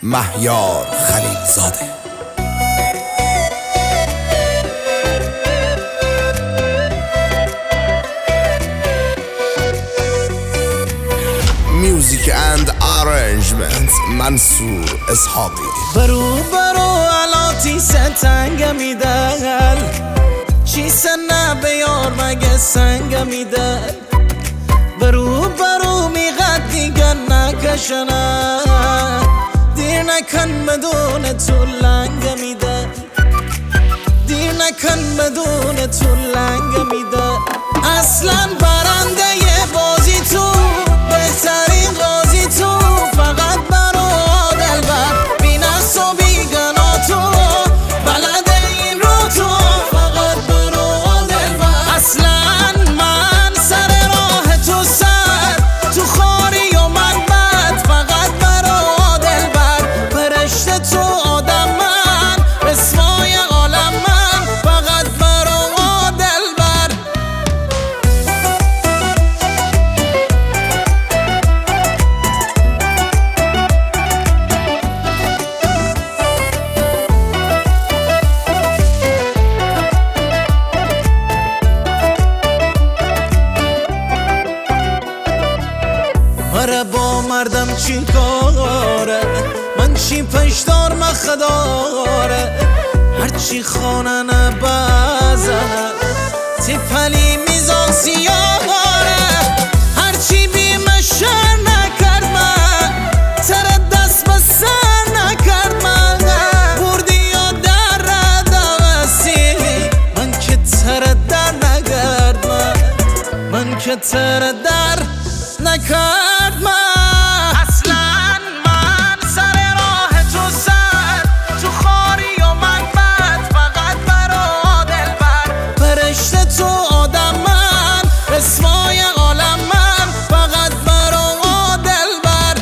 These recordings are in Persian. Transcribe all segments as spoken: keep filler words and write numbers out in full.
مهیار خلیلزاده. Music and arrangement منصور اسحاقی. برو برو علاتی ستنگ میدل چی سنه بیار مگه سنگ میدل برو برو میقد دیگر نکشنه دیر نکن بدون تو لنگ میدل دیر نکن بدون تو لنگ میدل اصلا برنده ی بازی تو بهترین قاضی تو فقط برو دلبر بی نفس و بیگنا تو بلد این رو تو فقط برو دلبر اصلا من سر راه تو سر تو خاری و من بد فقط برو دلبر فرشته تو آدم من رسوای عالم من فقط برو دلبر مره با مردم چی کاره من چی پشدار مخداره هرچی خانه نبزنه تی پلی میزان سیاره هرچی بیمه شر نکرد من سر دست به سر نکرد من بردی یا در ردوستی من که تر در نگرد من من که تر در نکرد من اصلا من سر راه تو سر تو خاری و من بد فقط برا دلبر فرشته تو آدم من رسوای عالم من فقط برا دلبر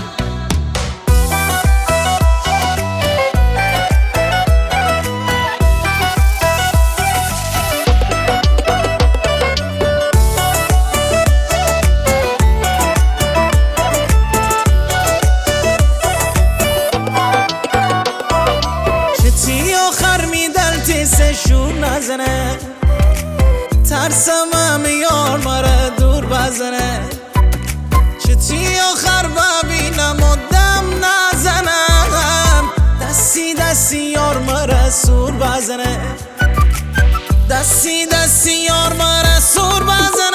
آخر میدل تیسشون نزنه ترسم هم یار مره دور بزنه چتی آخر ببینم و دم نزنم دستی دستی یار مره سور بزنه دستی دستی یار مره سور بزنه